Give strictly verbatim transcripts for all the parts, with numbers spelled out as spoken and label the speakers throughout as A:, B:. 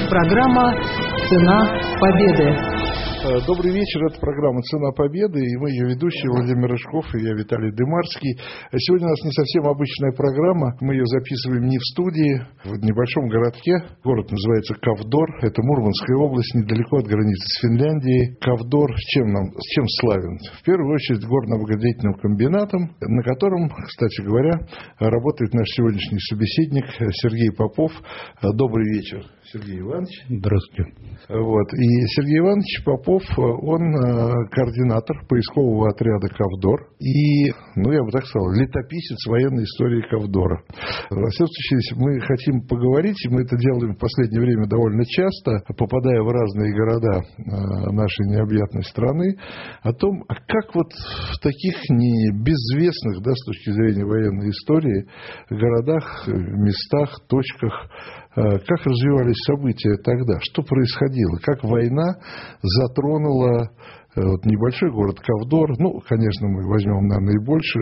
A: Программа «Цена победы».
B: Добрый вечер, это программа «Цена победы», и мы ее ведущие Владимир Рыжков и я, Виталий Дымарский. Сегодня у нас не совсем обычная программа, мы ее записываем не в студии, в небольшом городке. Город называется Ковдор, это Мурманская область, недалеко от границы с Финляндией. Ковдор с чем, нам, с чем славен? В первую очередь горно-обогатительным комбинатом, на котором, кстати говоря, работает наш сегодняшний собеседник Сергей Попов. Добрый вечер, Сергей Иванович.
C: Здравствуйте.
B: Вот. И Сергей Иванович Попов, он координатор поискового отряда «Ковдор» и, ну, я бы так сказал, летописец военной истории Ковдора. Во всяком случае, мы хотим поговорить, и мы это делаем в последнее время довольно часто, попадая в разные города нашей необъятной страны, о том, а как вот в таких не безвестных, да, с точки зрения военной истории, городах, местах, точках, как развивались события тогда, что происходило, как война затронула вот небольшой город Ковдор. Ну, конечно, мы возьмем, наверное, и больше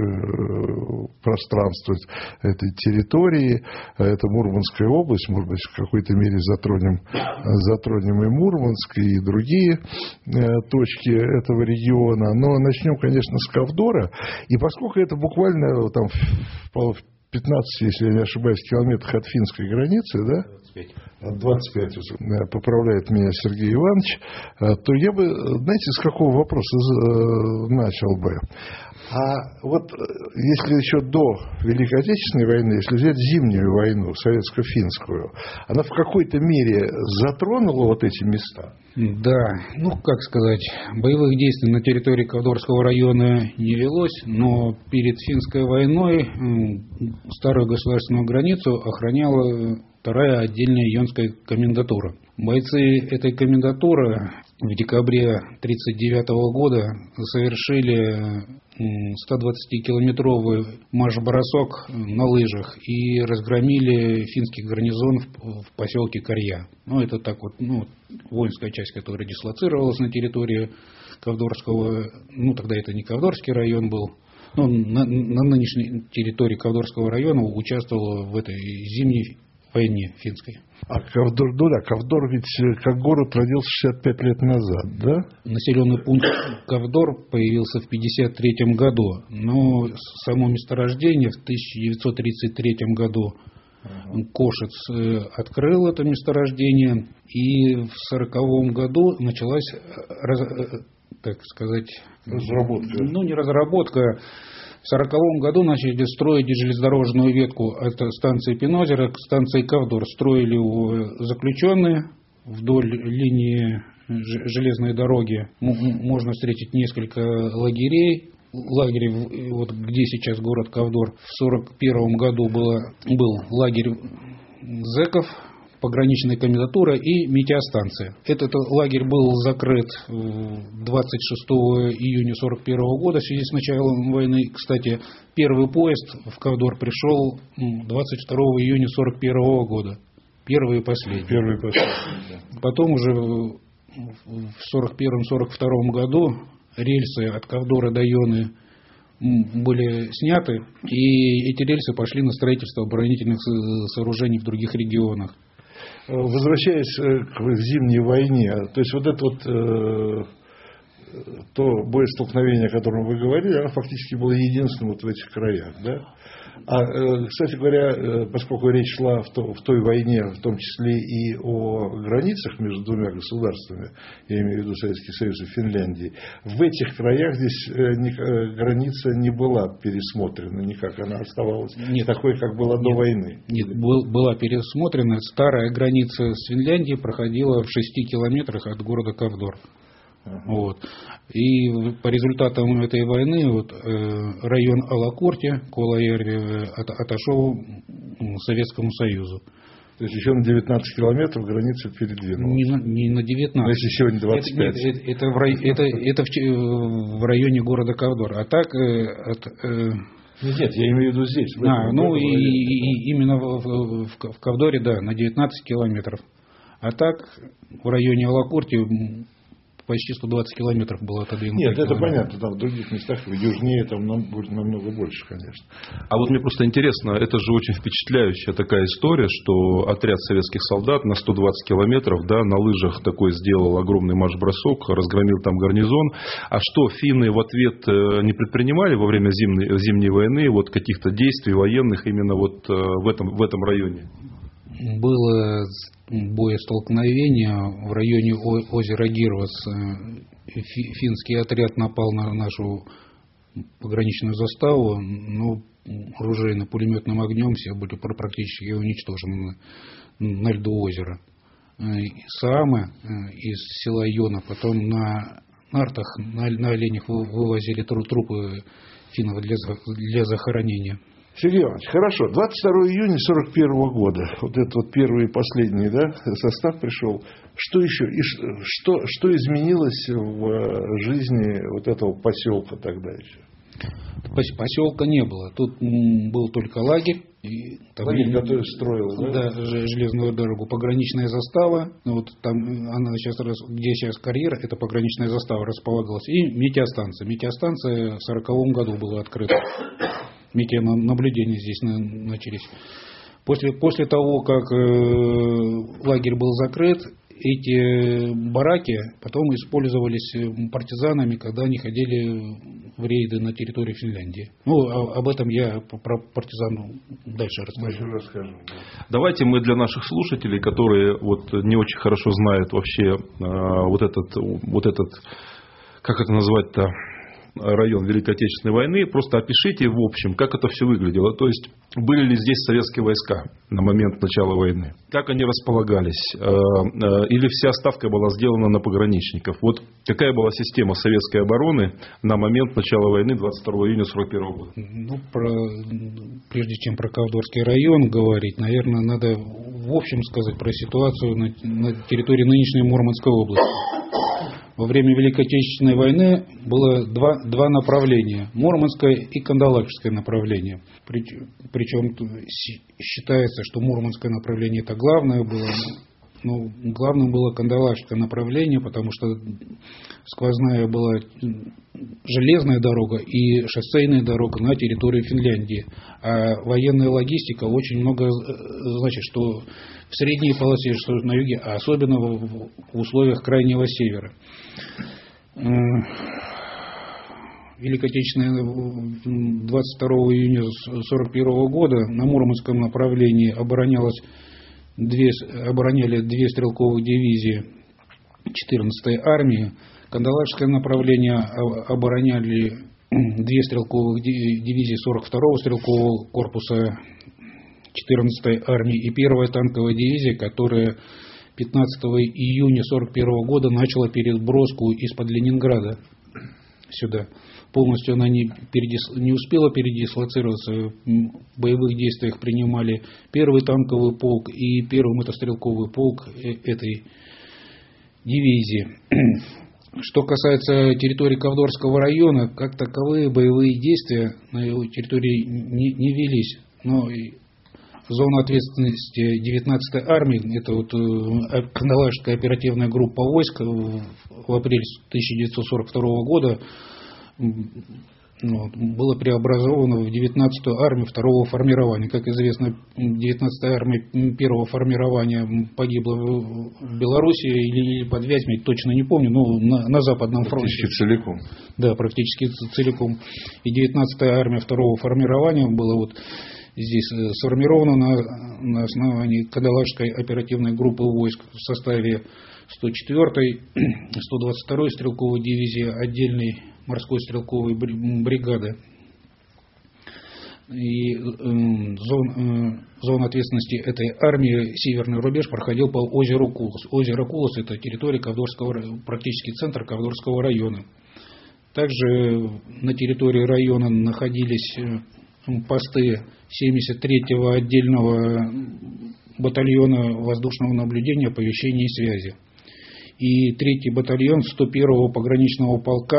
B: пространства этой территории. Это Мурманская область, может быть, в какой-то мере затронем, затронем и Мурманск, и другие точки этого региона. Но начнем, конечно, с Ковдора. И поскольку это буквально там в пятнадцать, если я не ошибаюсь, километрах от финской границы, да? двадцать пять. От двадцать пять, поправляет меня Сергей Иванович, то я бы, знаете, с какого вопроса начал бы? А вот если еще до Великой Отечественной войны, если взять зимнюю войну, советско-финскую, она в какой-то мере затронула вот эти места?
C: Да, ну, как сказать, боевых действий на территории Ковдорского района не велось, но перед финской войной старую государственную границу охраняла вторая отдельная ионская комендатура. Бойцы этой комендатуры в декабре тысяча девятьсот тридцать девятого года совершили стодвадцатикилометровый марш-бросок на лыжах и разгромили финский гарнизон в поселке Карья. Ну, это так вот, ну, воинская часть, которая дислоцировалась на территории Ковдорского, ну, тогда это не Ковдорский район был, но на, на нынешней территории Ковдорского района участвовала в этой зимней войне финской.
B: А Ковдор, ну да, Ковдор ведь как город родился шестьдесят пять лет назад, да?
C: Населенный пункт Ковдор появился в пятьдесят третьем году, но само месторождение в тысяча девятьсот тридцать третьем году uh-huh. Кошец открыл это месторождение, и в сороковом году началась, так сказать,
B: разработка.
C: Ну, не разработка. В сороковом году начали строить железнодорожную ветку от станции Пинозеро к станции Ковдор. Строили его заключенные вдоль линии железной дороги. Можно встретить несколько лагерей. Лагерь, вот где сейчас город Ковдор, в сорок первом году было, был лагерь зэков, пограничная комендатура и метеостанция. Этот лагерь был закрыт двадцать шестого июня сорок первого года в связи с началом войны. Кстати, первый поезд в Ковдор пришел двадцать второго июня сорок первого года. Первый и последний.
B: Первый и последний, да.
C: Потом уже в сорок первом сорок втором году рельсы от Ковдора до Ионы были сняты, и эти рельсы пошли на строительство оборонительных сооружений в других регионах.
B: Возвращаясь к зимней войне, то есть вот это вот э, то боестолкновение, о котором вы говорили, оно фактически было единственным вот в этих краях, да? А, э, кстати говоря, поскольку речь шла в, то, в той войне, в том числе и о границах между двумя государствами, я имею в виду Советский Союз и Финляндии, в этих краях здесь э, не, э, граница не была пересмотрена никак, она оставалась
C: нет,
B: такой, как была
C: нет,
B: до войны.
C: Нет, был, была пересмотрена. Старая граница с Финляндией проходила в шести километрах от города Ковдор. Uh-huh. Вот. И по результатам этой войны вот, э, район Алакорти, Колаерви, от, отошел Советскому Союзу.
B: То есть еще на девятнадцать километров граница передвинулась.
C: Не на, не на девятнадцать.
B: Если сегодня двадцать пять.
C: Это, нет, это, это, в, рай, это, это в, в районе города Ковдор. А так э, от, э,
B: нет, я имею в виду здесь. В
C: а,
B: этом,
C: ну
B: в
C: и, и именно в, в, в Ковдоре, да, на девятнадцать километров. А так в районе Алакорти почти сто двадцать километров было отодвинуто.
B: Нет, это понятно, там в других местах, южнее, там нам будет намного больше, конечно.
D: А вот мне просто интересно, это же очень впечатляющая такая история, что отряд советских солдат на сто двадцать километров, да, на лыжах такой сделал огромный марш-бросок, разгромил там гарнизон. А что, финны в ответ не предпринимали во время зимней, зимней войны вот каких-то действий военных именно вот в этом, в этом районе?
C: Было боестолкновение в районе озера Гирвас. Финский отряд напал на нашу пограничную заставу, но оружейно-пулеметным огнем все были практически уничтожены на льду озера. Саамы из села Йона потом на нартах, на, на оленях вывозили трупы финнов для, для захоронения.
B: Сергей Иванович, хорошо. двадцать второго июня сорок первого года, вот этот вот первый и последний, да, состав пришел. Что еще? И что, что изменилось в жизни вот этого поселка тогда еще?
C: Поселка не было. Тут был только лагерь. И там
B: лагерь, который строил, да?
C: Да, железную дорогу. Пограничная застава. Вот там она сейчас, где сейчас карьер, это пограничная застава располагалась. И метеостанция. Метеостанция в сороковом году была открыта. Метеонаблюдения здесь начались. После, после того, как э, лагерь был закрыт, эти бараки потом использовались партизанами, когда они ходили в рейды на территорию Финляндии. Ну, а, об этом я про партизан дальше расскажу.
B: расскажу.
D: Давайте мы для наших слушателей, которые вот не очень хорошо знают вообще э, вот этот, вот этот, как это назвать-то, район Великой Отечественной войны, просто опишите в общем, как это все выглядело. То есть, были ли здесь советские войска на момент начала войны? Как они располагались? Или вся ставка была сделана на пограничников? Вот какая была система советской обороны на момент начала войны двадцать второго июня сорок первого года?
C: Ну, про, прежде чем про Ковдорский район говорить, наверное, надо в общем сказать про ситуацию на, на территории нынешней Мурманской области. Во время Великой Отечественной войны было два, два направления. Мурманское и Кандалакшское направление. Причем считается, что Мурманское направление это главное было. Но главным было Кандалакшское направление, потому что сквозная была железная дорога и шоссейная дорога на территории Финляндии. А военная логистика очень много значит, что в средней полосе, что на юге, а особенно в условиях крайнего севера. Великой Отечественной двадцать второго июня сорок первого года на Мурманском направлении оборонялось Две, обороняли две стрелковых дивизии четырнадцатой армии. Кандалакшское направление обороняли две стрелковых дивизии сорок второго стрелкового корпуса четырнадцатой армии и первая танковая дивизия, которая пятнадцатого июня сорок первого года начала переброску из-под Ленинграда сюда. Полностью она не, передис... не успела передислоцироваться. В боевых действиях принимали первый танковый полк и первый мотострелковый полк этой дивизии. Что касается территории Ковдорского района, как таковые боевые действия на его территории не, не велись. Но зона ответственности девятнадцатой армии, это вот Кандалакшская оперативная группа войск в апреле тысяча девятьсот сорок второго года ну, было преобразовано в девятнадцатую армию второго формирования. Как известно, девятнадцатая армия первого формирования погибла в Белоруссии или под Вязьмой, точно не помню, но на, на Западном фронте.
B: Практически целиком.
C: Да, практически целиком. И девятнадцатая армия второго формирования была вот здесь сформирована на, на основании Кандалакшской оперативной группы войск в составе сто четвёртой, сто двадцать второй стрелковой дивизии отдельной морской стрелковой бригады. И э, зон, э, зона ответственности этой армии, северный рубеж, проходил по озеру Кулос. Озеро Кулос – это территория Ковдорского, практически центр Ковдорского района. Также на территории района находились посты семьдесят третьего отдельного батальона воздушного наблюдения, оповещения и связи. И третий батальон сто первого пограничного полка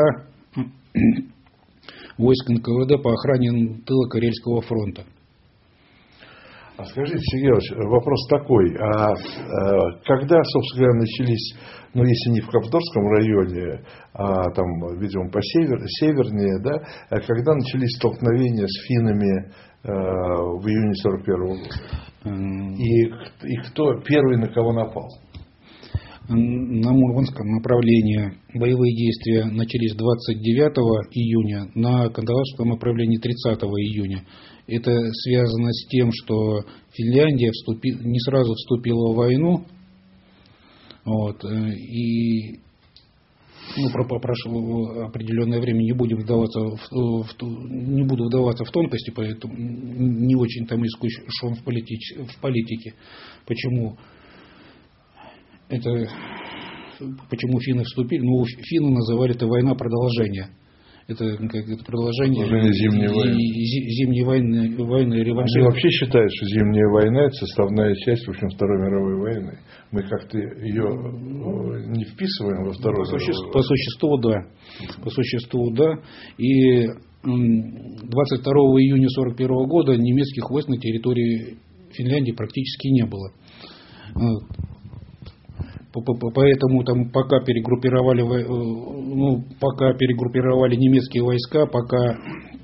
C: войск эн ка вэ дэ по охране тыла Карельского фронта.
B: А скажите, Сергей Иванович, вопрос такой. А, а когда, собственно говоря, начались, ну, если не в Ковдорском районе, а там, видимо, по север, севернее, да, а когда начались столкновения с финнами а, в июне сорок первого года? И, и кто первый на кого напал?
C: На Мурманском направлении боевые действия начались двадцать девятого июня, на Кандалакшском направлении тридцатого июня. Это связано с тем, что Финляндия вступи, не сразу вступила в войну, вот, и ну, прошло определенное время, не будем вдаваться в, в, не буду вдаваться в тонкости, поэтому не очень там искушен в, политич, в политике. Почему? Это, почему финны вступили? Ну, финны называли это война продолжения. Это, как, это продолжение
B: зимней войны.
C: Зимней войны, войны реваншизма.
B: Они вообще считают, что Зимняя война – это составная часть, в общем, Второй мировой войны. Мы как-то ее не вписываем во Вторую
C: по существу,
B: мировую.
C: По существу, да. По существу, да. И двадцать второго июня сорок первого года немецких войск на территории Финляндии практически не было. Поэтому там пока перегруппировали, ну, пока перегруппировали немецкие войска, пока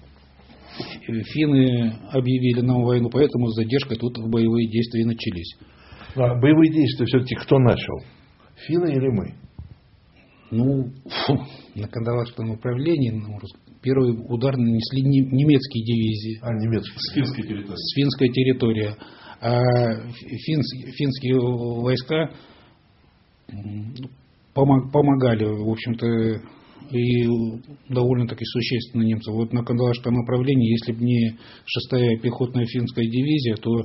C: финны объявили нам войну, поэтому с задержкой тут боевые действия начались.
B: А боевые действия все-таки кто начал? Финны или мы?
C: Ну, фу, на Кандалакшском направлении ну, первый удар нанесли немецкие дивизии.
B: А, немецкие.
D: С финской территории.
C: С финской территории. А финские, финские войска помогали, в общем-то, и довольно-таки существенно немцам. Вот на Кандалакшском направлении, если бы не шестая пехотная финская дивизия, то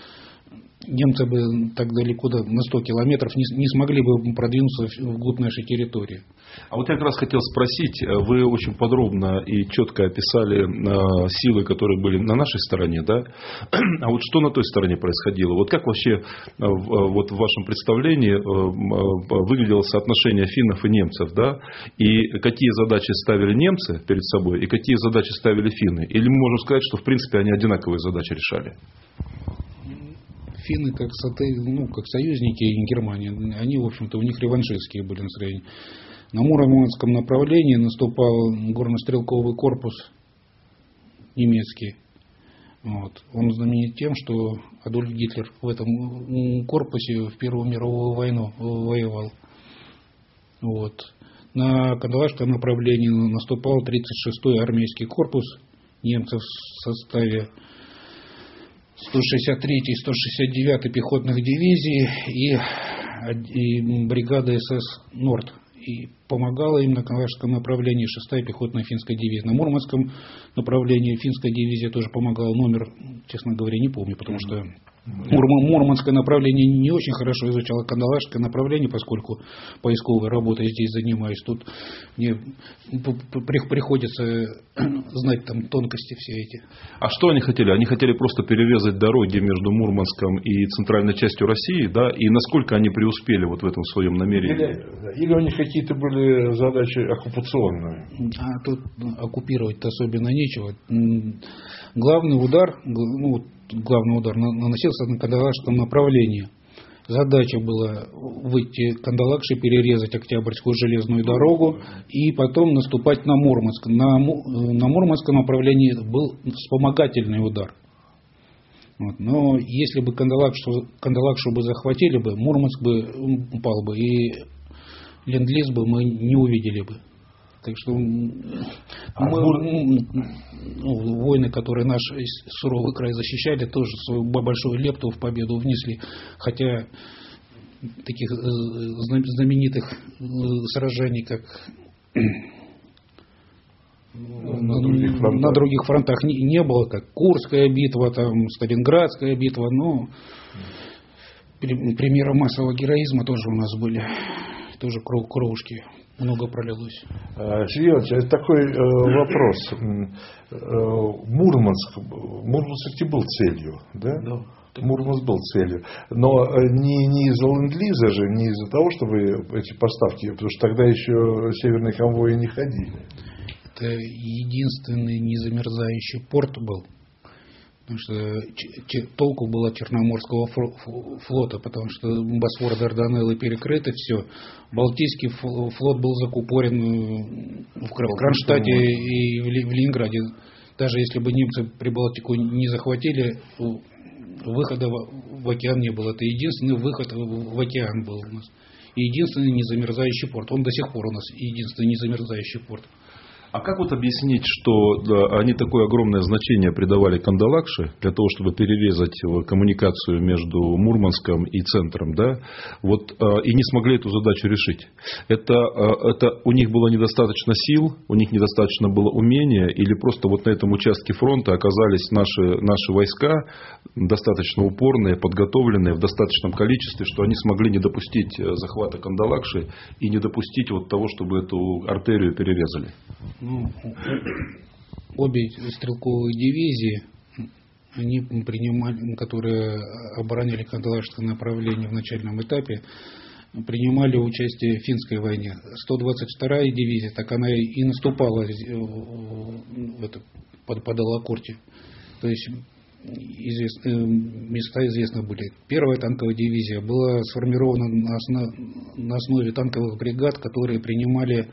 C: немцы бы так далеко, на сто километров, не, не смогли бы продвинуться вглубь нашей территории.
D: А вот я как раз хотел спросить, вы очень подробно и четко описали э, силы, которые были на нашей стороне, да? А вот что на той стороне происходило? Вот как вообще э, вот в вашем представлении э, э, выглядело соотношение финнов и немцев, да? И какие задачи ставили немцы перед собой, и какие задачи ставили финны? Или мы можем сказать, что в принципе они одинаковые задачи решали?
C: Финны, как, ну, как союзники Германии, они, в общем-то, у них реваншистские были настроения. На Мурманском направлении наступал горнострелковый корпус немецкий. Вот. Он знаменит тем, что Адольф Гитлер в этом корпусе в Первую мировую войну воевал. Вот. На Кандалакшском направлении наступал тридцать шестой армейский корпус немцев в составе сто шестьдесят третьей и сто шестьдесят девятой пехотных дивизий и, и бригада СС «Норд». И помогала им на Кандалакшском направлении шестая пехотная финская дивизия. На Мурманском направлении финская дивизия тоже помогала. Номер, честно говоря, не помню, потому что Мурманское направление не очень хорошо изучало Кандалакшское направление, поскольку поисковой работой здесь занимаюсь. Тут мне приходится знать там тонкости все эти.
D: А что они хотели? Они хотели просто перерезать дороги между Мурманском и центральной частью России, да? И насколько они преуспели вот в этом своем намерении?
B: Или, или у них какие-то были задачи оккупационные?
C: А тут оккупировать-то особенно нечего. Главный удар, ну, главный удар наносился на Кандалакшском направлении. Задача была выйти к Кандалакше, перерезать Октябрьскую железную дорогу и потом наступать на Мурманск. На, на Мурманском направлении был вспомогательный удар. Вот. Но если бы Кандалакшу, Кандалакшу бы захватили бы, Мурманск бы упал бы, и ленд-лиз бы мы не увидели бы. Так что а мы, ну, воины, которые наш суровый край защищали, тоже свою большую лепту в победу внесли. Хотя таких знаменитых сражений, как на других фронтах, на других фронтах не, не было, как Курская битва, там, Сталинградская битва, но примеры массового героизма тоже у нас были, тоже кровушки. Много пролилось.
B: Сергей Иванович, это такой э, вопрос. Э, Мурманск, Мурманск был целью, да? Да. Мурманск был целью. Но не, не из-за ленд-лиза же, не из-за того, чтобы эти поставки, потому что тогда еще северные конвои не ходили.
C: Это единственный незамерзающий порт был. Потому что толку было Черноморского флота, потому что Босфор, Дарданеллы перекрыты, все. Балтийский флот был закупорен в Кронштадте и в Ленинграде. Даже если бы немцы Прибалтику не захватили, выхода в океан не было. Это единственный выход в океан был у нас. И единственный незамерзающий порт. Он до сих пор у нас единственный незамерзающий порт.
D: А как вот объяснить, что да, они такое огромное значение придавали Кандалакше для того, чтобы перерезать коммуникацию между Мурманском и центром, да, вот, и не смогли эту задачу решить? Это, это у них было недостаточно сил, у них недостаточно было умения, или просто вот на этом участке фронта оказались наши, наши войска достаточно упорные, подготовленные в достаточном количестве, что они смогли не допустить захвата Кандалакши и не допустить вот того, чтобы эту артерию перерезали?
C: Ну, обе стрелковые дивизии, они принимали, которые обороняли Кандалакшское направление в начальном этапе, принимали участие в финской войне. сто двадцать вторая дивизия, так она и наступала в это, под, под Алакорте. То есть извест, места известны были. Первая танковая дивизия была сформирована на, основ, на основе танковых бригад, которые принимали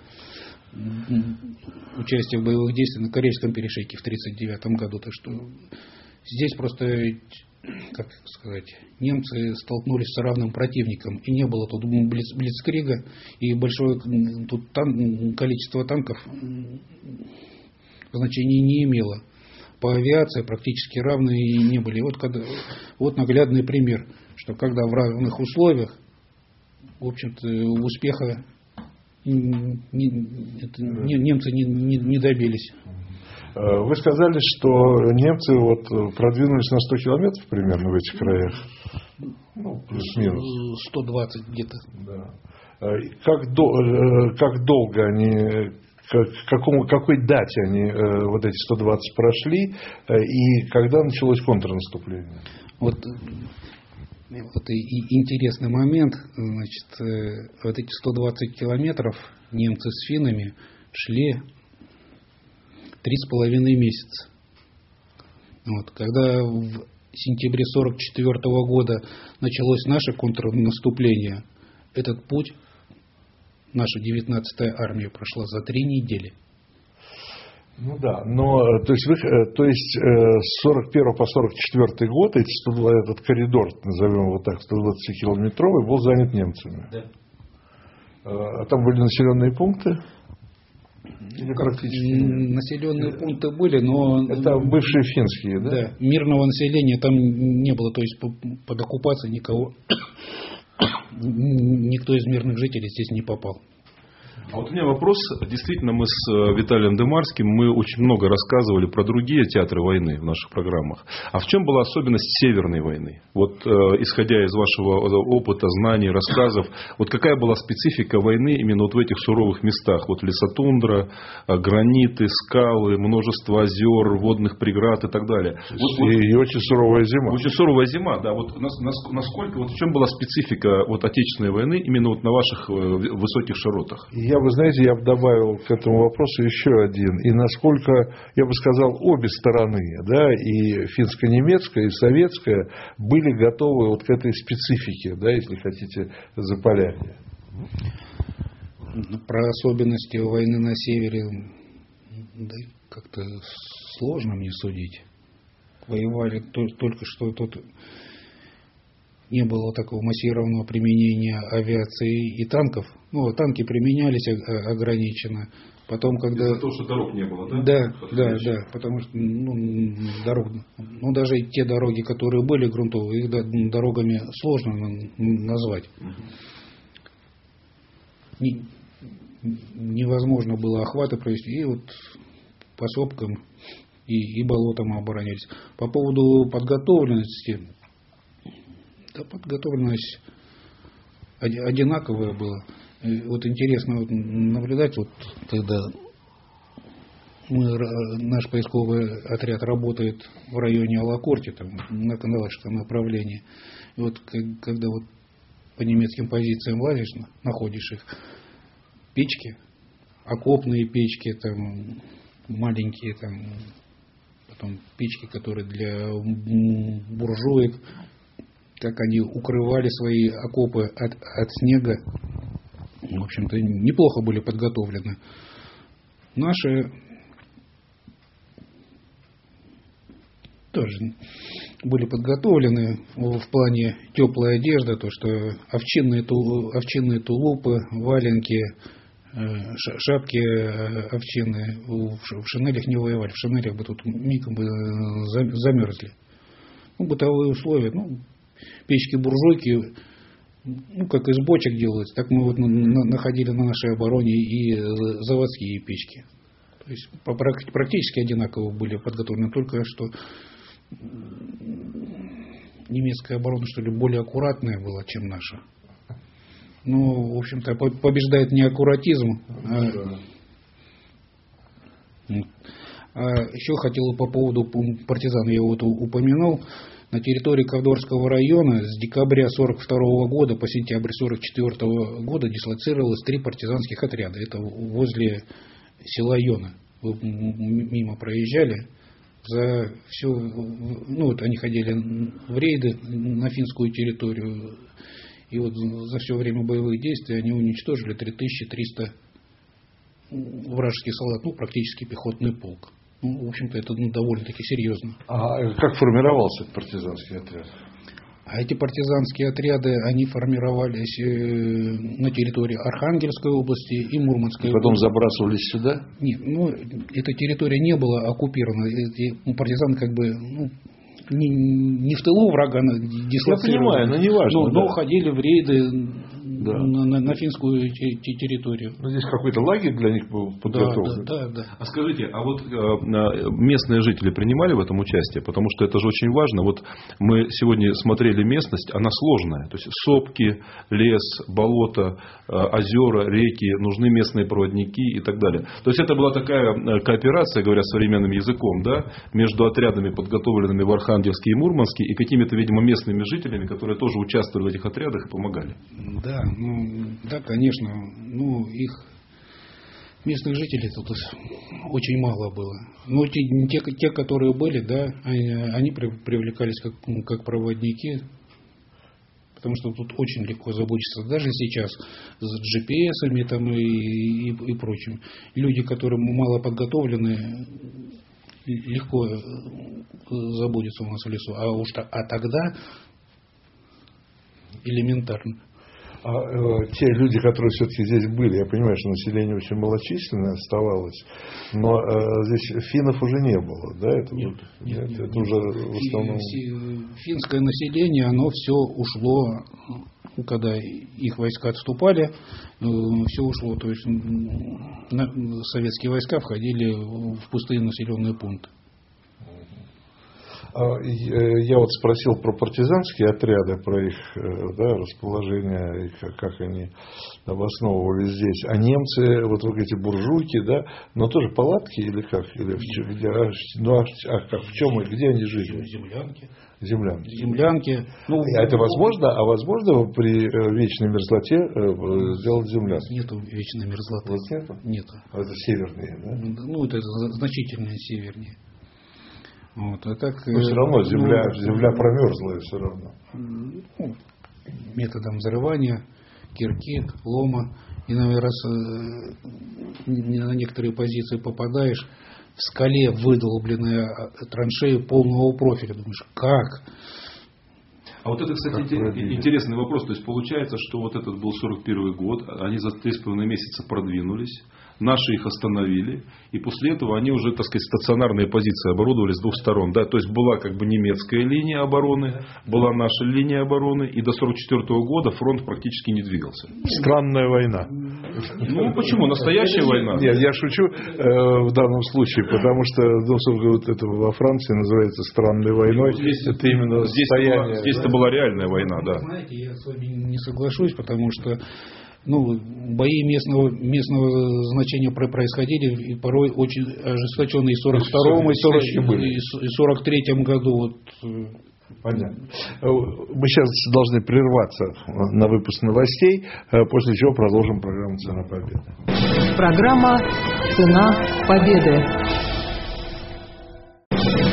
C: участие в боевых действиях на Карельском перешейке в тридцать девятом году. Так что здесь просто, как сказать, немцы столкнулись с равным противником. И не было тут блиц, блицкрига, и большое тут тан, количество танков значения не имело. По авиации практически равные не были. Вот, когда, вот наглядный пример, что когда в равных условиях, в общем-то, успеха Не, это, не, немцы не, не, не добились.
B: Вы сказали, что немцы вот продвинулись на сто километров примерно в этих краях. Ну, плюс-минус.
C: сто двадцать где-то.
B: Да. Как, до, как долго они, как, какому, какой дате они вот эти сто двадцать прошли, и когда началось контрнаступление?
C: Вот. Вот и интересный момент, значит, вот эти сто двадцать километров немцы с финнами шли три с половиной месяца. Вот, когда в сентябре сорок четвёртого года началось наше контрнаступление, этот путь наша девятнадцатая армия прошла за три недели.
B: Ну да, но то есть, вы, то есть с сорок первого по сорок четвёртый год эти сто два, этот коридор, назовем его так, сто двадцатикилометровый, был занят немцами.
C: Да.
B: А там были населенные пункты? Или практически?
C: Населенные пункты были, но...
B: Это бывшие финские, да?
C: Да, мирного населения там не было, то есть под оккупацией никого, никто из мирных жителей здесь не попал.
D: А вот у меня вопрос. Действительно, мы с Виталием Дымарским мы очень много рассказывали про другие театры войны в наших программах. А в чем была особенность Северной войны? Вот э, исходя из вашего опыта, знаний, рассказов, вот какая была специфика войны именно вот в этих суровых местах? Вот лесотундра, граниты, скалы, множество озер, водных преград и так далее.
B: Вот, и, вот, и очень суровая зима.
D: Очень суровая зима, да. Вот насколько, вот в чем была специфика вот Отечественной войны именно вот на ваших высоких широтах?
B: Я бы, знаете, я бы добавил к этому вопросу еще один. И насколько, я бы сказал, обе стороны, да, и финско-немецкая, и советская, были готовы вот к этой специфике, да, если хотите, Заполярья.
C: Про особенности войны на севере, да, как-то сложно мне судить. Воевали только что тут... Не было такого массированного применения авиации и танков. Ну, танки применялись ограниченно. Потом, когда...
D: Из-за того, что дорог не было, да?
C: Да, да, да. Потому что ну, дорог... ну, даже те дороги, которые были грунтовые, их дорогами сложно назвать. Не, невозможно было охваты провести. И вот по сопкам и, и болотам оборонялись. По поводу подготовленности... Да, подготовленность одинаковая была. И вот интересно вот наблюдать, вот когда мы, наш поисковый отряд работает в районе Алакорти, там, на Кандалакшском направлении. И вот когда вот по немецким позициям лазишь, находишь их, печки, окопные печки, там, маленькие, там, потом печки, которые для буржуек, как они укрывали свои окопы от, от снега, в общем-то, неплохо были подготовлены. Наши тоже были подготовлены в плане теплой одежды, то что овчинные, овчинные тулупы, валенки, шапки овчинные в шинелях не воевали, в шинелях бы тут мигом бы замерзли. Ну, бытовые условия, ну, печки-буржуйки, ну, как из бочек делаются, так мы вот находили на нашей обороне и заводские печки. То есть практически одинаково были подготовлены, только что немецкая оборона, что ли, более аккуратная была, чем наша. Ну, в общем-то, побеждает не аккуратизм. А, а еще хотел по поводу партизан, я вот упомянул. На территории Ковдорского района с декабря сорок второго года по сентябрь сорок четвёртого года дислоцировалось три партизанских отряда. Это возле села Йона. Вы мимо проезжали. За все, ну вот они ходили в рейды на финскую территорию, и вот за все время боевых действий они уничтожили три тысячи триста вражеских солдат, ну практически пехотный полк. Ну, в общем-то, это ну, довольно-таки серьезно.
B: А как формировался этот партизанский отряд?
C: А эти партизанские отряды, они формировались на территории Архангельской области и Мурманской
B: и потом
C: области.
B: Забрасывались сюда?
C: Нет, ну, эта территория не была оккупирована. Эти партизаны как бы ну, не, не в тылу врага дислоцированы.
B: Я понимаю, но не важно.
C: Но,
B: да.
C: но ходили в рейды да. на, на, на финскую территорию.
B: Ну, здесь какой-то лагерь для них был подготовлен.
C: Да, да, да, да.
D: А скажите, а вот э, местные жители принимали в этом участие? Потому что это же очень важно. Вот мы сегодня смотрели местность, она сложная. То есть сопки, лес, болото, э, озера, реки, нужны местные проводники и так далее. То есть это была такая кооперация, говоря современным языком, да, между отрядами, подготовленными в Архангельске и Мурманске, и какими-то, видимо, местными жителями, которые тоже участвовали в этих отрядах и помогали.
C: Да, ну, да, конечно. Ну, их местных жителей тут очень мало было. Но те, те, те которые были, да, они, они привлекались как, как проводники, потому что тут очень легко заботиться. Даже сейчас с джи пи эсами там и, и, и прочим. Люди, которые мало подготовлены, легко заботиться у нас в лесу. А уж а тогда элементарно.
B: А э, те люди, которые все-таки здесь были, я понимаю, что население очень малочисленное оставалось, но э, здесь финнов уже не было, да? Это,
C: нет,
B: вот,
C: нет,
B: нет,
C: нет,
B: это
C: нет.
B: уже в основном...
C: Финское население, оно все ушло, когда их войска отступали, все ушло, то есть советские войска входили в пустые населенные пункты.
B: Я вот спросил про партизанские отряды, про их да, расположение, как они обосновывались здесь. А немцы, вот эти буржуйки, да, но тоже палатки или как? Или в, где, ну, а как, в чем и где они жили?
C: Землянки.
B: Землянки.
C: Землянки. Ну,
B: а это возможно? А возможно при вечной мерзлоте сделать землянки?
C: Нету вечной мерзлоты.
B: Вот нету?
C: Нету.
B: А это севернее, да?
C: Ну, это значительно севернее. Вот, а так,
B: но все равно земля,
C: ну,
B: земля промерзлая все равно.
C: Ну, методом взрывания, кирки, лома. Иной раз э, на некоторые позиции попадаешь, в скале выдолбленная траншея полного профиля. Думаешь, как?
D: А вот это, кстати, интер- интересный вопрос. То есть получается, что вот этот был сорок первый год, они за три с половиной месяца продвинулись. Наши их остановили, и после этого они уже, так сказать, стационарные позиции оборудовали с двух сторон. Да? То есть была как бы немецкая линия обороны, была наша линия обороны, и до сорок четвёртого года фронт практически не двигался.
B: Странная война.
D: Ну почему? Настоящая война.
B: Нет, я шучу э, в данном случае, потому что ну, вот это во Франции называется странной войной.
D: Здесь,
B: это именно
D: здесь
B: состояние.
D: Здесь-то была реальная война, да.
C: Знаете, я с вами не соглашусь, потому что ну, бои местного, местного значения происходили и порой очень ожесточенные и в сорок втором, и в сорок третьем году. Вот.
B: Понятно. Мы сейчас должны прерваться на выпуск новостей, после чего продолжим программу «Цена победы».
A: Программа «Цена победы».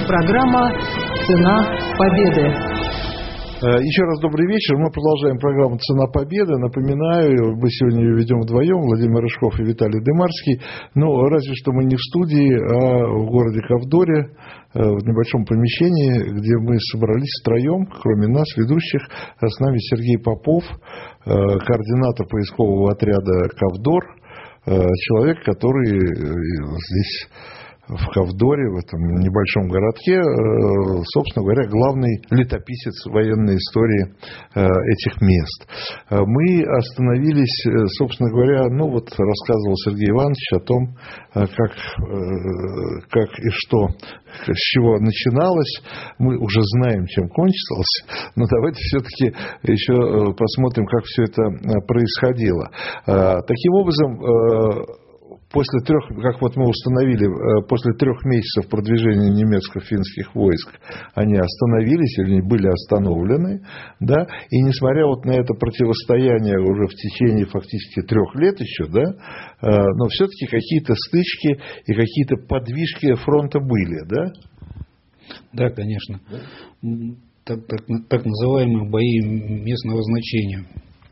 A: Программа «Цена победы».
B: Еще раз добрый вечер. Мы продолжаем программу «Цена победы». Напоминаю, мы сегодня ее ведем вдвоем, Владимир Рыжков и Виталий Дымарский. Ну, разве что мы не в студии, а в городе Ковдоре, в небольшом помещении, где мы собрались втроем, кроме нас, ведущих. С нами Сергей Попов, координатор поискового отряда «Ковдор», человек, который здесь... в Ковдоре, в этом небольшом городке, собственно говоря, главный летописец военной истории этих мест. Мы остановились, собственно говоря, ну вот рассказывал Сергей Иванович о том, как, как и что, с чего начиналось. Мы уже знаем, чем кончилось, но давайте все-таки еще посмотрим, как все это происходило. Таким образом, после трех, как вот мы установили, после трех месяцев продвижения немецко-финских войск они остановились или были остановлены, да, и несмотря вот на это противостояние уже в течение фактически трех лет еще, да, но все-таки какие-то стычки и какие-то подвижки фронта были, да?
C: Да, конечно. Так, так, так называемые бои местного значения.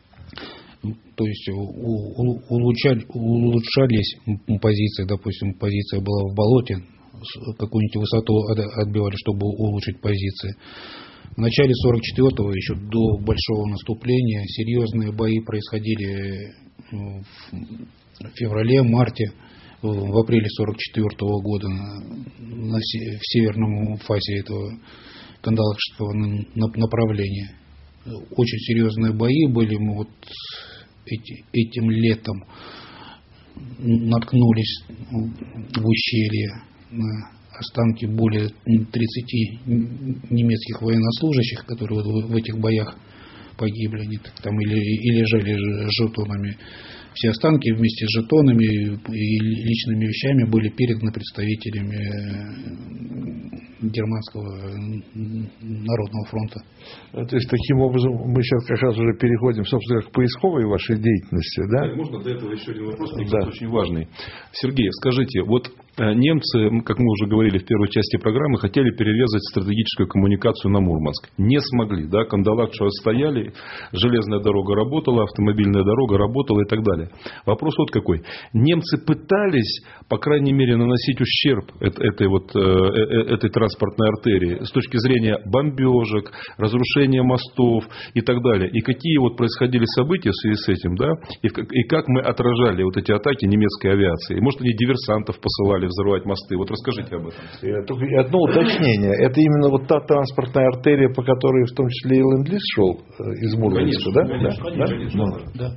C: То есть улучшали, улучшались позиции, допустим, позиция была в болоте, какую-нибудь высоту отбивали, чтобы улучшить позиции. В начале сорок четвёртого, еще до большого наступления, серьезные бои происходили в феврале, марте, в апреле сорок четвёртого года на, в северном фасе этого кандалакшского направления. Очень серьезные бои были. Мы вот эти, этим летом наткнулись в ущелье на останки более тридцати немецких военнослужащих, которые в этих боях погибли. Они там или, и лежали жетонами. Все останки вместе с жетонами и личными вещами были переданы представителями Германского народного фронта.
B: То есть, таким образом, мы сейчас как раз уже переходим, собственно, к поисковой вашей деятельности, да?
D: Можно до этого еще один вопрос, мне кажется, да. Очень важный. Сергей, скажите, вот немцы, как мы уже говорили в первой части программы, хотели перерезать стратегическую коммуникацию на Мурманск. Не смогли, да, Кандалакшу отстояли, железная дорога работала, автомобильная дорога работала и так далее. Вопрос вот какой. Немцы пытались, по крайней мере, наносить ущерб этой, вот, этой транспортной артерии с точки зрения бомбежек, разрушения мостов и так далее. И какие вот происходили события в связи с этим, да, и, и как мы отражали вот эти атаки немецкой авиации. Может, они диверсантов посылали взрывать мосты. Вот расскажите об этом.
B: Только одно уточнение. Это именно вот та транспортная артерия, по которой в том числе и Ленд-Лиз шел из Мурманска, да?
D: Конечно, да? Конечно, конечно.
C: Да.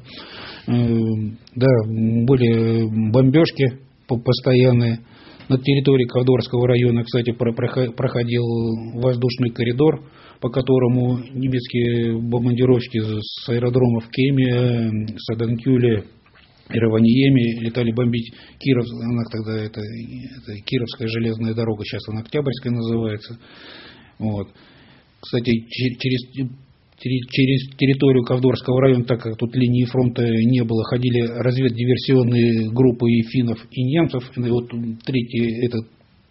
C: Да, были бомбежки постоянные. На территории Ковдорского района, кстати, проходил воздушный коридор, по которому немецкие бомбардировщики с аэродромов Кеме, Саданкюле и Раваньеме летали бомбить Киров. Она тогда это, это Кировская железная дорога, сейчас она Октябрьская называется. Вот. Кстати, через Через территорию Ковдорского района, так как тут линии фронта не было, ходили разведдиверсионные группы и финнов, и немцев. И вот третий этот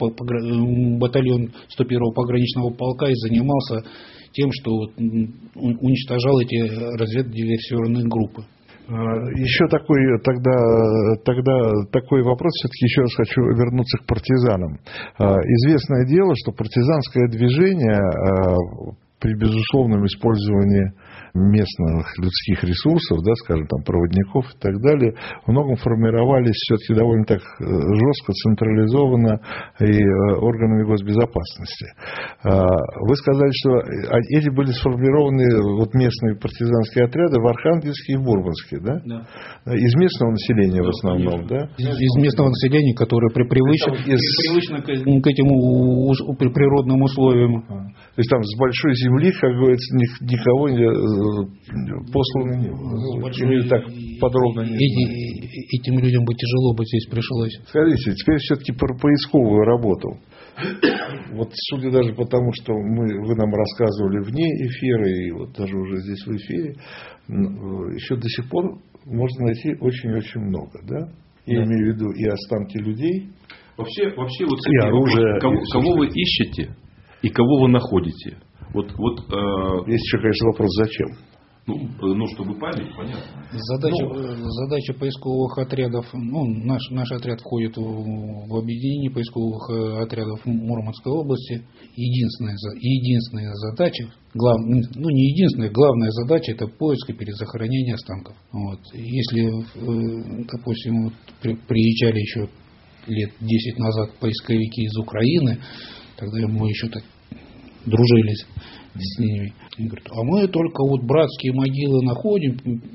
C: батальон сто первого пограничного полка и занимался тем, что уничтожал эти разведдиверсионные группы.
B: Еще такой, тогда, тогда такой вопрос, все-таки еще раз хочу вернуться к партизанам. Известное дело, что партизанское движение при безусловном использовании местных людских ресурсов, да, скажем, там, проводников и так далее, во многом формировались все-таки довольно так жестко, централизованно и органами госбезопасности. Вы сказали, что эти были сформированы, вот местные партизанские отряды, в Архангельске и в Мурманске, да? Да. Из местного населения, да, в основном, конечно, да?
C: Из, из местного населения, которое при привычно, из... привычно к, к этим у, у, природным условиям.
B: То есть там с большой земли, как говорится, никого не послано не было. Или так подробно не
C: знаю. Этим людям бы тяжело бы здесь пришлось.
B: Скажите, теперь все-таки про поисковую работу. Вот судя даже по тому, что мы, вы нам рассказывали вне эфира, и вот даже уже здесь в эфире, еще до сих пор можно найти очень-очень много, да? Я да. имею в виду и останки людей,
D: Вообще, вообще вот
B: и оружие,
D: кого,
B: и
D: кого вы ищете, и кого вы находите? Вот, вот, э...
B: Есть еще, конечно, вопрос, зачем?
D: Ну, ну, чтобы память, понятно.
C: Задача,
D: ну,
C: задача поисковых отрядов, ну, наш, наш отряд входит в, в объединение поисковых отрядов Мурманской области. Единственная, единственная задача, глав, ну не единственная, главная задача — это поиск и перезахоронение останков. Вот. Если, допустим, вот, приезжали еще лет десять назад поисковики из Украины, тогда мы еще так дружили с ними. Они говорят, а мы только вот братские могилы находим,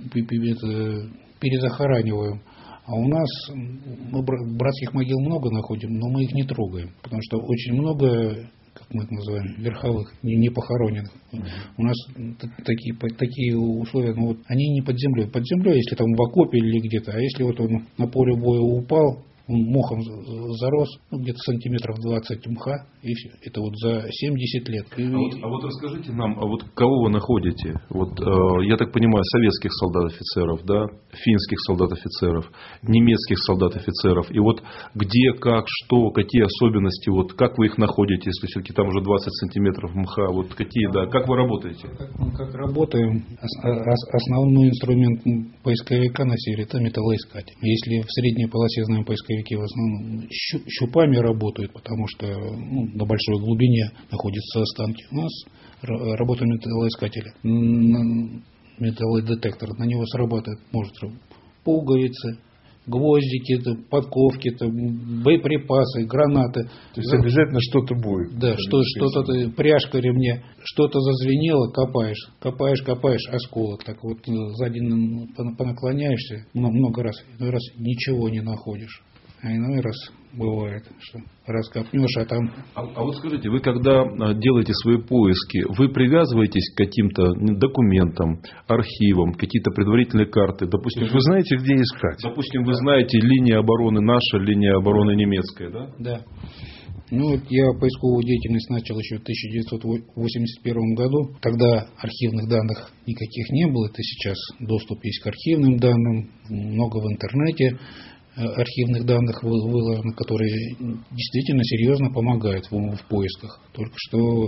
C: перезахораниваем. А у нас мы братских могил много находим, но мы их не трогаем. Потому что очень много, как мы их называем, верховых, не похороненных. У нас такие, такие условия, ну вот, они не под землей. Под землей, если там в окопе или где-то, а если вот он на поле боя упал, он мохом зарос, ну, где-то сантиметров двадцать мха, и все. Это вот за семьдесят лет.
D: А вот, а вот расскажите нам, а вот кого вы находите? Вот, э, я так понимаю, советских солдат-офицеров, да, финских солдат-офицеров, немецких солдат-офицеров. И вот где, как, что, какие особенности, вот как вы их находите, если все-таки там уже двадцать сантиметров мха, вот какие, да, как вы работаете?
C: Как, как работаем? Основной инструмент поисковика на севере — это металлоискатель. Если в средней полосе знаем поисковик, в основном щупами работают, потому что ну, на большой глубине находятся останки. У нас работает металлоискатель, металлодетектор, на него срабатывает, может, пуговицы, гвоздики, подковки, боеприпасы, гранаты.
B: То есть обязательно что-то будет.
C: Да, что, что-то, пряжка ремня, что-то зазвенело, копаешь, копаешь, копаешь, осколок. Так вот сзади понаклоняешься много раз, иной раз ничего не находишь. А иной раз бывает, что раз копнешь, а там...
D: А, а вот скажите, вы когда делаете свои поиски, вы привязываетесь к каким-то документам, архивам, какие-то предварительные карты? Допустим,
B: вы знаете, где искать?
D: Допустим, вы знаете, линия обороны наша, линия обороны немецкая, да?
C: Да. Ну, вот я поисковую деятельность начал еще в тысяча девятьсот восемьдесят первом году. Тогда архивных данных никаких не было. Это сейчас доступ есть к архивным данным, много в интернете архивных данных выложено, которые действительно серьезно помогают в, в поисках. Только что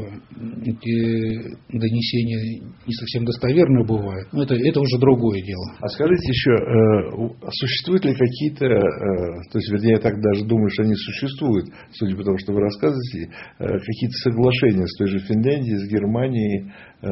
C: эти донесения не совсем достоверные бывают. Но это, это уже другое дело.
B: А скажите еще, э, существуют ли какие-то, э, то есть, вернее, я так даже думаю, что они существуют, судя по тому, что вы рассказываете, э, какие-то соглашения с той же Финляндией, с Германией э,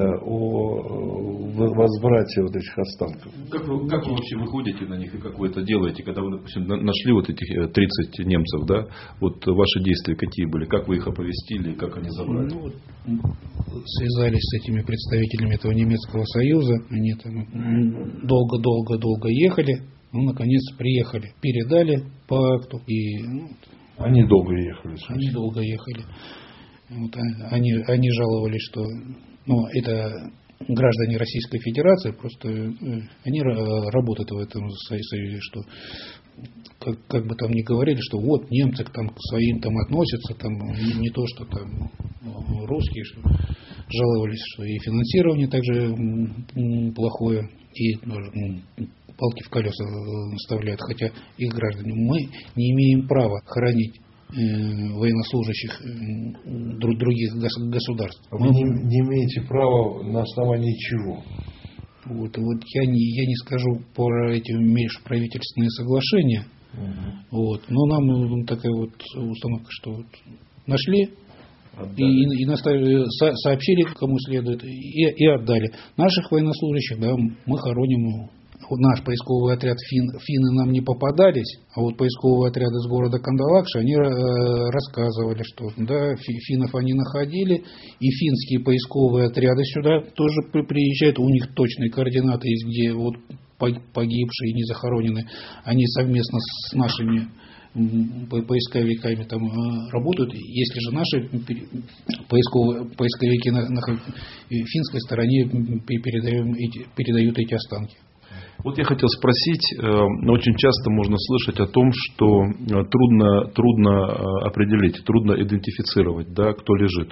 B: о возврате вот этих останков?
D: Как вы, как вы вообще выходите на них и как вы это делаете, когда вы, допустим, нашли вот этих тридцать немцев, да? Вот ваши действия какие были? Как вы их оповестили, как они забрали?
C: Ну, связались с этими представителями этого немецкого союза. Они там долго-долго-долго ехали, но наконец приехали. Передали по акту. И, ну,
B: они долго ехали.
C: Они долго ехали. Вот, они, они жаловались, что ну, это граждане Российской Федерации, просто они работают в этом союзе, что как, как бы там ни говорили, что вот немцы там к своим там относятся, там не, не то, что там русские, что жаловались, что и финансирование также плохое, и ну, палки в колеса вставляют, хотя их граждане. Мы не имеем права хоронить военнослужащих других государств.
B: Вы не, не имеете права на основании чего?
C: Вот, вот я, не, я не скажу про эти межправительственные соглашения, угу. Вот, но нам такая вот установка, что вот нашли и, и, и наставили, со, сообщили, кому следует, и, и отдали. Наших военнослужащих, да, мы хороним. Наш поисковый отряд фин, финны нам не попадались, а вот поисковые отряды с города Кандалакша, они э, рассказывали, что да, финнов они находили, и финские поисковые отряды сюда тоже приезжают, у них точные координаты есть, где вот погибшие, не захоронены, они совместно с нашими поисковиками там работают. Если же наши поисковые, поисковики на, на финской стороне передают эти, передают эти останки.
D: Вот я хотел спросить, очень часто можно слышать о том, что трудно, трудно определить, трудно идентифицировать, да, кто лежит.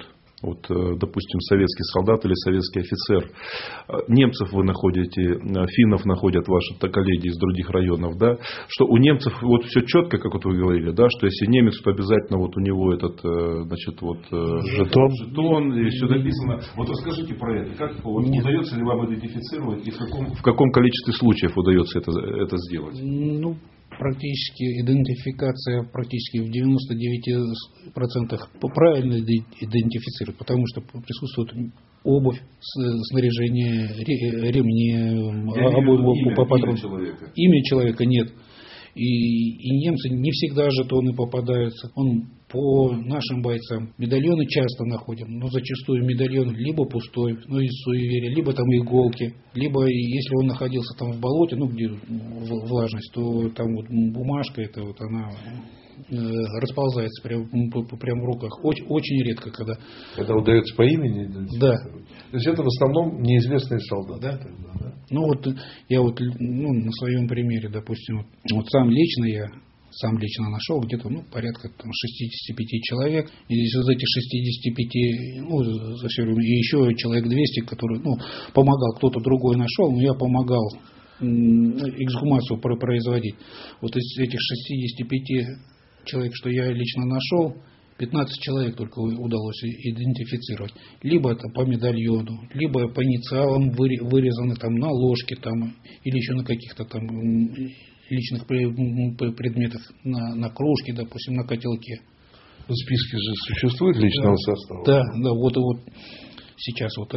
D: вот, допустим, советский солдат или советский офицер. Немцев вы находите, финнов находят ваши коллеги из других районов, да, что у немцев вот все четко, как вот вы говорили, да, что если немец, то обязательно вот у него этот, значит, вот жетон, жетон и все написано. Вот расскажите про это, как вот, удается ли вам идентифицировать и в каком, в каком количестве случаев удается это, это сделать?
C: Ну, практически идентификация практически в девяноста девяти процентах правильно идентифицирует, потому что присутствует обувь, снаряжение, ремни, обувь по патрону.
D: Человека.
C: Имя человека нет. И, и немцы не всегда жетоны попадаются. Он по нашим бойцам медальоны часто находим, но зачастую медальон либо пустой, ну из суеверия, либо там иголки, либо если он находился там в болоте, ну где влажность, то там вот бумажка эта вот она э, расползается прямо прям в руках. Очень, очень редко, когда.
B: Это удается по имени?
C: Да.
B: То есть это в основном неизвестные солдаты.
C: Да. Тогда, да? Ну вот я вот ну, на своем примере, допустим, вот, вот сам лично я сам лично нашел где-то ну, порядка там, шестьдесят пять человек. И из этих шестидесяти пяти, ну, за все время, и еще человек двести, который ну, помогал, кто-то другой нашел, но я помогал эксгумацию производить. Вот из этих шестидесяти пяти человек, что я лично нашел, пятнадцать человек только удалось идентифицировать. Либо это по медальону, либо по инициалам вырезаны там на ложке там, или еще на каких-то там личных предметах, на, на кружке, допустим, на котелке.
B: Списки же существуют личного
C: да.
B: состава?
C: Да, да, вот, вот сейчас вот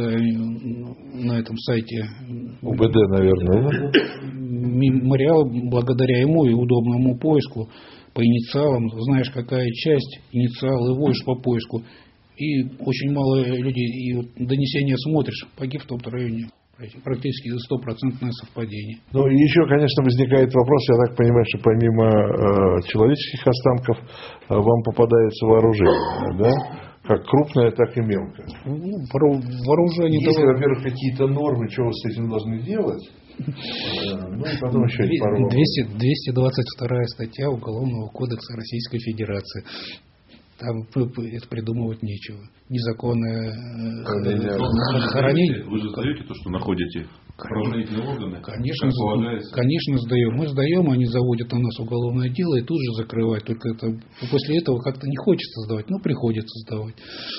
C: на этом сайте
B: УБД, наверное, да?
C: Мемориал, благодаря ему и удобному поиску по инициалам, знаешь, какая часть, инициалы вводишь по поиску, и очень мало людей, и вот донесения смотришь, погиб в том-то районе. Практически стопроцентное совпадение.
B: Ну и еще, конечно, возникает вопрос, я так понимаю, что помимо э, человеческих останков э, вам попадается вооружение, да? Как крупное, так и мелкое.
C: Ну, вооружение.
B: Есть, того... во-первых, какие-то нормы, что вы с этим должны делать. Ну и потом еще пару
C: двести двадцать вторая статья Уголовного кодекса Российской Федерации. Там это придумывать нечего. Незаконное хранение.
D: Вы же сдаете то, что находите правоохранительные органы?
C: Конечно, конечно сдаем. Мы сдаем, они заводят на нас уголовное дело и тут же закрывают. Только это, после этого как-то не хочется сдавать, но приходится сдавать.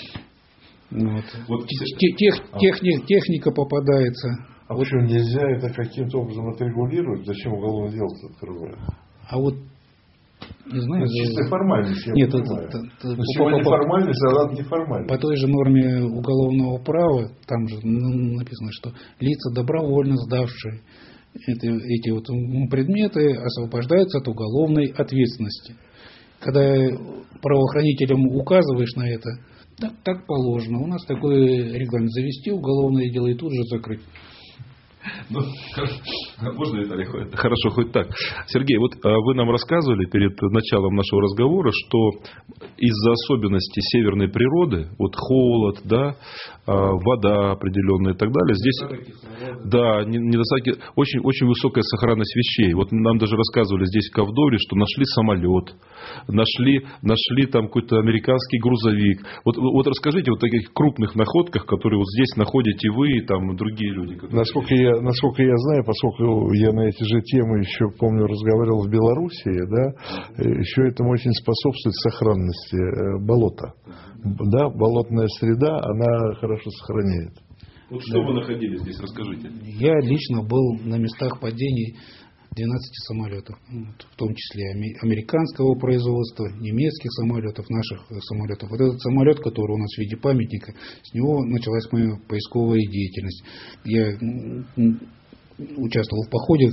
C: Вот. Вот. Тех, техни, техника попадается.
B: А вот. Почему нельзя это каким-то образом отрегулировать? Зачем уголовное дело-то открывают?
C: А вот не знаю,
B: это чистая формальность. Я
C: нет,
B: это, это, это, сегодня по, формальность, а завтра неформальность.
C: По той же норме уголовного права, там же написано, что лица, добровольно сдавшие эти, эти вот предметы, освобождаются от уголовной ответственности. Когда правоохранителям указываешь на это, так, так положено. У нас такой регламент: завести уголовное дело и тут же закрыть.
D: Ну, можно, Виталий? Хорошо, хоть так. Сергей, вот вы нам рассказывали перед началом нашего разговора, что из-за особенностей северной природы, вот холод, да, вода определенная и так далее, здесь да, недостатки, очень, очень высокая сохранность вещей. Вот нам даже рассказывали здесь в Ковдоре, что нашли самолет, нашли, нашли там какой-то американский грузовик. Вот, вот расскажите вот о таких крупных находках, которые вот здесь находите вы и там другие люди.
B: Насколько я Насколько я знаю, поскольку я на эти же темы еще, помню, разговаривал в Белоруссии, да, еще этому очень способствует сохранности болота. Да, болотная среда, она хорошо сохраняет.
D: Вот что да. Вы находили здесь, расскажите.
C: Я лично был на местах падений двенадцати самолетов, в том числе американского производства, немецких самолетов, наших самолетов. Вот этот самолет, который у нас в виде памятника, с него началась моя поисковая деятельность. Я участвовал в походе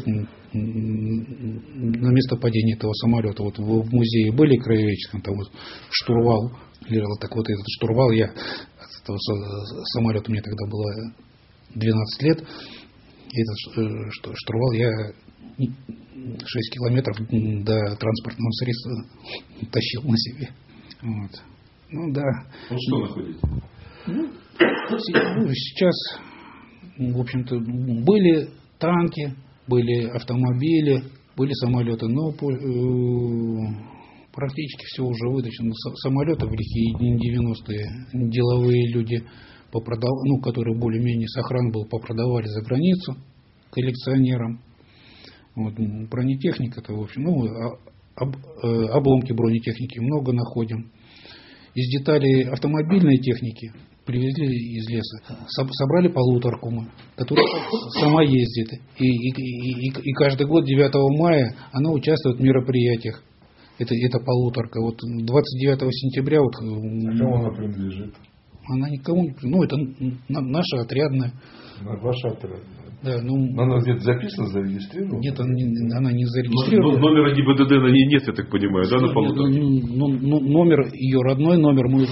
C: на место падения этого самолета. Вот в музее были краеведческом, там вот штурвал лежал. Так вот этот штурвал, я от этого самолета, мне тогда было двенадцать лет, этот штурвал я шесть километров до транспортного средства тащил на себе. Вот. Ну да.
D: Ну что находите?
C: Ну, сейчас, в общем-то, были танки, были автомобили, были самолеты, но практически все уже вытащено. Самолеты в лихие девяностые деловые люди, попродав... ну, которые более-менее сохран был, попродавали за границу коллекционерам. Вот, бронетехника-то, в общем, ну, об, обломки бронетехники много находим. Из деталей автомобильной техники привезли из леса, собрали полуторку мы, которая сама ездит. И, и, и, и каждый год девятого мая она участвует в мероприятиях. Это, это полуторка. Вот двадцать девятого сентября... Вот,
B: а кому она принадлежит?
C: Она никому не принадлежит. Ну, это наша отрядная.
B: Ваша отрядная.
C: Да, ну,
B: но она где-то записана, зарегистрирована?
C: Нет, она не, она не зарегистрирована.
D: Но, номера ГИБДД на ней нет, я так понимаю, да, на полуторке?
C: Номер, ее родной номер мы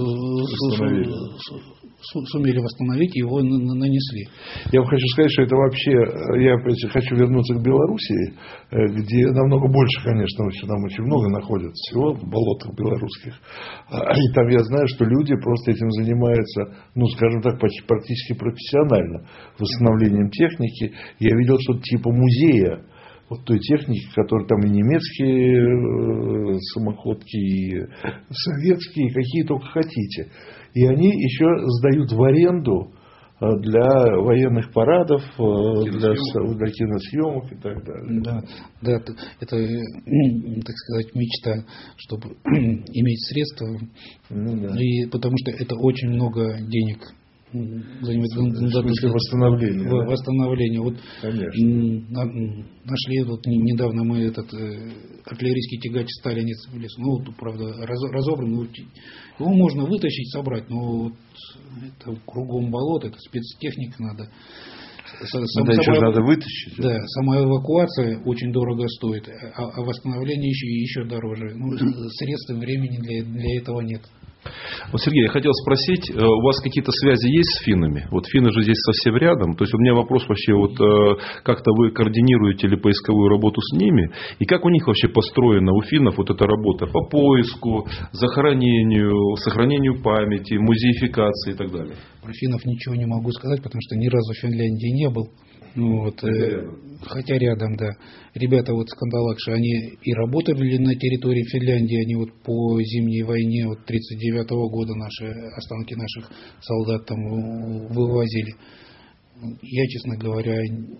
C: сумели восстановить, его нанесли.
B: Я вам хочу сказать, что это вообще, я опять хочу вернуться к Белоруссии, где намного больше, конечно, там очень много находят всего в болотах белорусских. И там я знаю, что люди просто этим занимаются, ну, скажем так, практически профессионально, восстановлением техники. Я видел что-то типа музея вот той техники, которая там и немецкие самоходки, и советские, какие только хотите. И они еще сдают в аренду для военных парадов, для, для киносъемок и так далее.
C: Да, да, это, так сказать, мечта, чтобы иметь средства, ну, да. И потому что это очень много денег.
B: В смысле восстановления.
C: В, да? Восстановление. Вот
B: конечно.
C: Нашли вот недавно мы этот э, артиллерийский тягач «Сталинец» в лесу. Ну, вот, правда, раз, разобран. Ну, его можно вытащить, собрать, но вот это кругом болот, это спецтехника надо.
B: Сам, да, еще сама, надо вытащить.
C: Да, сама эвакуация очень дорого стоит, а, а восстановление еще, еще дороже. Ну, средств и времени для, для этого нет.
D: Вот, Сергей, я хотел спросить, у вас какие-то связи есть с финнами? Вот финны же здесь совсем рядом. То есть у меня вопрос вообще, вот как-то вы координируете ли поисковую работу с ними? И как у них вообще построена у финнов вот эта работа по поиску, захоронению, сохранению памяти, музеификации и так далее?
C: Про финнов ничего не могу сказать, потому что ни разу в Финляндии не был. Ну, вот, хотя, э, рядом. хотя рядом, да. Ребята вот с Кандалакши, они и работали на территории Финляндии, они вот по зимней войне вот тридцать девятого года наши останки наших солдат там вывозили. Я, честно говоря,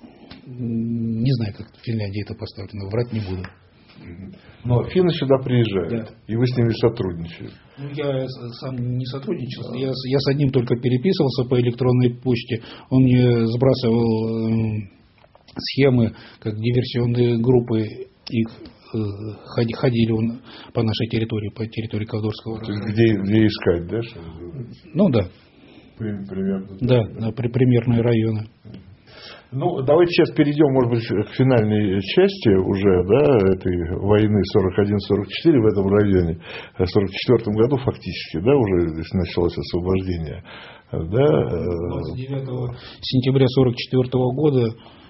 C: не знаю, как в Финляндии это поставлено, врать не буду.
B: Но финны сюда приезжают, да. И вы с ними сотрудничаете.
C: Ну, я сам не сотрудничал, я, я с одним только переписывался по электронной почте. Он мне сбрасывал э, схемы, как диверсионные группы их э, ходили он по нашей территории, по территории Ковдорского района.
B: Где, где искать, да?
C: Ну да.
B: Примерно.
C: Да, да, примерные районы.
B: Ну, давайте сейчас перейдем, может быть, к финальной части уже, да, этой войны сорок один сорок четыре в этом районе. В сорок четвёртом году фактически, да, уже здесь началось освобождение. Да.
C: двадцать девятого сентября сорок четвёртого года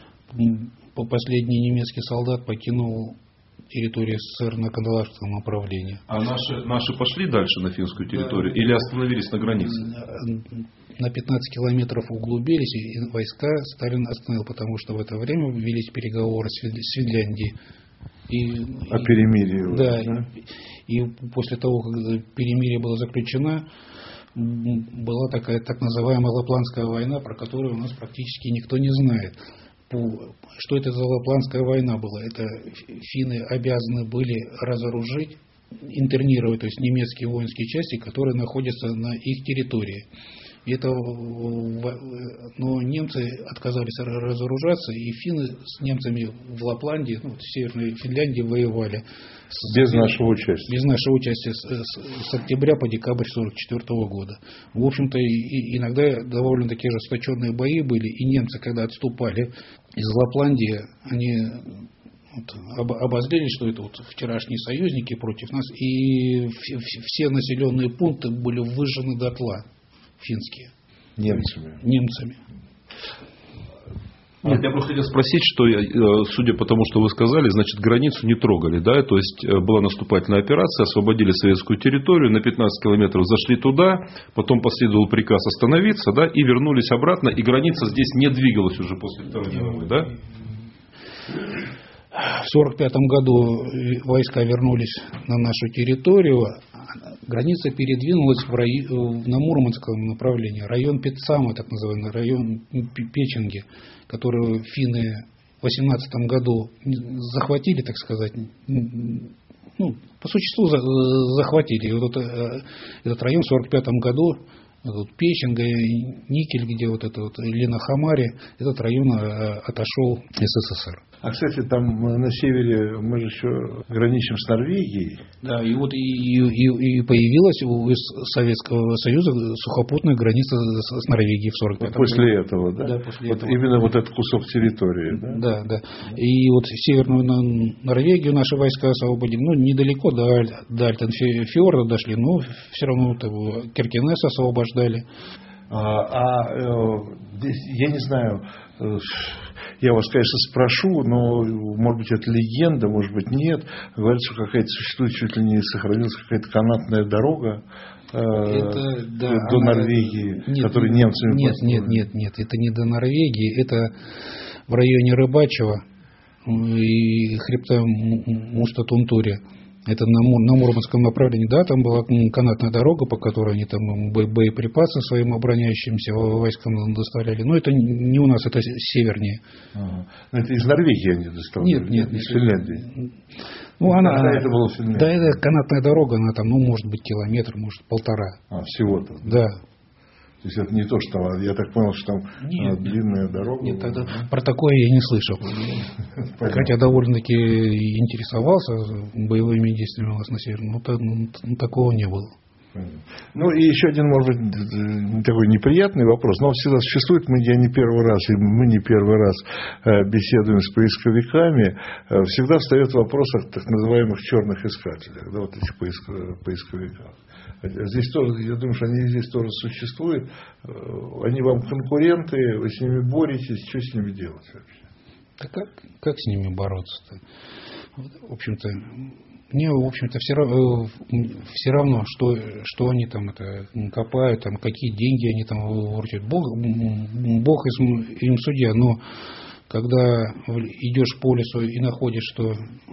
C: последний немецкий солдат покинул территорию СССР на Кандалакшском направлении.
D: А наши, наши пошли дальше на финскую территорию, да, или остановились на границе?
C: На пятнадцать километров углубились, и войска Сталин остановил, потому что в это время велись переговоры с Финляндией. И,
B: О перемирии.
C: Да, да? И, и после того, как перемирие было заключено, была такая так называемая Лапландская война, про которую у нас практически никто не знает. Что это за Лапландская война была? Это финны обязаны были разоружить, интернировать, то есть немецкие воинские части, которые находятся на их территории. Это, но немцы отказались разоружаться, и финны с немцами в Лапландии, ну, в Северной Финляндии воевали.
B: Без с, нашего участия.
C: Без нашего участия с, с, с октября по декабрь сорок четвёртого года. В общем-то, и, и иногда довольно такие ожесточенные бои были, и немцы, когда отступали из Лапландии, они вот, обозлились, что это вот вчерашние союзники против нас, и все населенные пункты были выжжены дотла. Финские.
B: Немцами.
C: Немцами.
D: Нет, я просто хотел спросить, что, судя по тому, что вы сказали, значит, границу не трогали, да? То есть была наступательная операция, освободили советскую территорию, на пятнадцать километров зашли туда, потом последовал приказ остановиться, да, и вернулись обратно, и граница здесь не двигалась уже после Второй мировой, да?
C: сорок пятом году войска вернулись на нашу территорию, граница передвинулась в рай... на Мурманском направлении. Район Петсама, так называемый, район Печенги, который финны в восемнадцатом году захватили, так сказать, ну, по существу захватили. И вот этот, этот район в сорок пятом году, вот Печенга, Никель, где вот это вот Ленахамари, этот район отошел СССР.
B: А, кстати, там на севере мы же еще граничим с Норвегией.
C: Да, и вот и, и, и появилась у Советского Союза сухопутная граница с, с Норвегией в сорок пятом году.
B: После этого, да?
C: Да, после
B: вот
C: этого.
B: Именно вот этот кусок территории, да?
C: Да, да. И вот северную Норвегию наши войска освободили. Ну, недалеко до, до Альтенфьорда дошли, но все равно Киркенес освобождали.
B: А, а э, здесь, я не знаю, э, я вас, конечно, спрошу, но, может быть, это легенда, может быть, нет. Говорится, что какая-то существует, чуть ли не сохранилась какая-то канатная дорога э,
C: это, да,
B: до
C: она,
B: Норвегии,
C: нет,
B: которую немцами
C: нет,
B: построили.
C: Нет, нет, нет, это не до Норвегии, это в районе Рыбачева и хребта Муста-Тунтури. Это на, Мур, на Мурманском направлении, да, там была канатная дорога, по которой они там боеприпасы своим обороняющимся войскам доставляли. Но это не у нас, это севернее.
B: Ага. Это из Норвегии они доставляли?
C: Нет, нет,
B: из Финляндии.
C: Ну, она,
B: да, это было в Финляндии.
C: Да, это канатная дорога, она там, ну, может быть, километр, может, полтора.
B: А, всего-то?
C: Да.
B: То есть это не то, что я так понял, что там нет, длинная нет, дорога.
C: Нет, тогда про такое я не слышал. Хотя довольно-таки интересовался боевыми действиями у нас на севере, но ну, такого не было.
B: Ну и еще один, может быть, такой неприятный вопрос, но он всегда существует. Мы, я не первый раз, и мы не первый раз беседуем с поисковиками. Всегда встает вопрос о так называемых черных искателях, да, вот этих поисковиках. Здесь тоже, я думаю, что они здесь тоже существуют. Они вам конкуренты, вы с ними боретесь, что с ними делать вообще?
C: Да как, как с ними бороться-то? В общем-то, мне, в общем-то, все равно, все равно что, что они там это копают, там, какие деньги они там выручают. Бог, Бог им судья, но когда идешь по лесу и находишь, что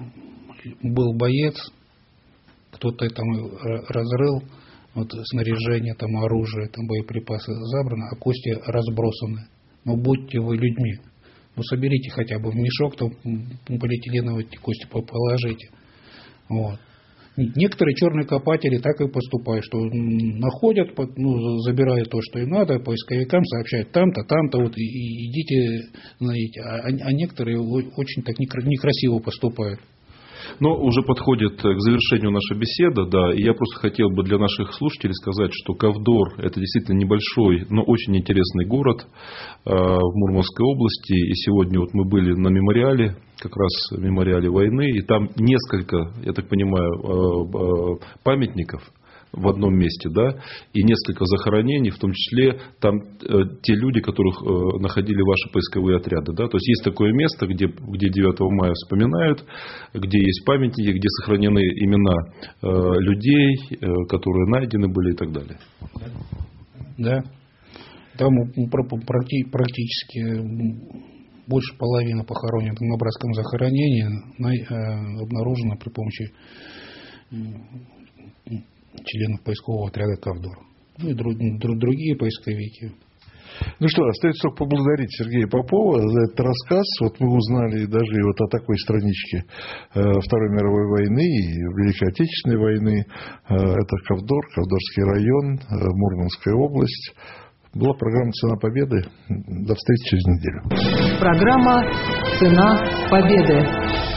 C: был боец, кто-то там разрыл, вот снаряжение, там оружие, там боеприпасы забрано, а кости разбросаны. Но будьте вы людьми. Ну, соберите хотя бы в мешок, там полиэтиленовые кости положите. Вот. Некоторые черные копатели так и поступают, что находят, ну, забирают то, что им надо, поисковикам сообщают там-то, там-то, вот, и, и идите, знаете, а, а некоторые очень так некрасиво поступают.
D: Но уже подходит к завершению наша беседа, да, и я просто хотел бы для наших слушателей сказать, что Ковдор – это действительно небольшой, но очень интересный город э, в Мурманской области, и сегодня вот мы были на мемориале, как раз мемориале войны, и там несколько, я так понимаю, э, э, памятников в одном месте, да, и несколько захоронений, в том числе там э, те люди, которых э, находили ваши поисковые отряды, да, то есть есть такое место, где, где девятого мая вспоминают, где есть памятники, где сохранены имена э, людей, э, которые найдены были и так далее.
C: Да, там практически больше половины похоронено на братском захоронении, э, обнаружено при помощи членов поискового отряда Ковдор. Ну и друг, друг, другие поисковики.
B: Ну что, остается только поблагодарить Сергея Попова за этот рассказ. Вот мы узнали даже вот о такой страничке Второй мировой войны и Великой Отечественной войны. Это Ковдор, Ковдорский район, Мурманская область. Была программа «Цена победы». До встречи через неделю.
A: Программа «Цена победы».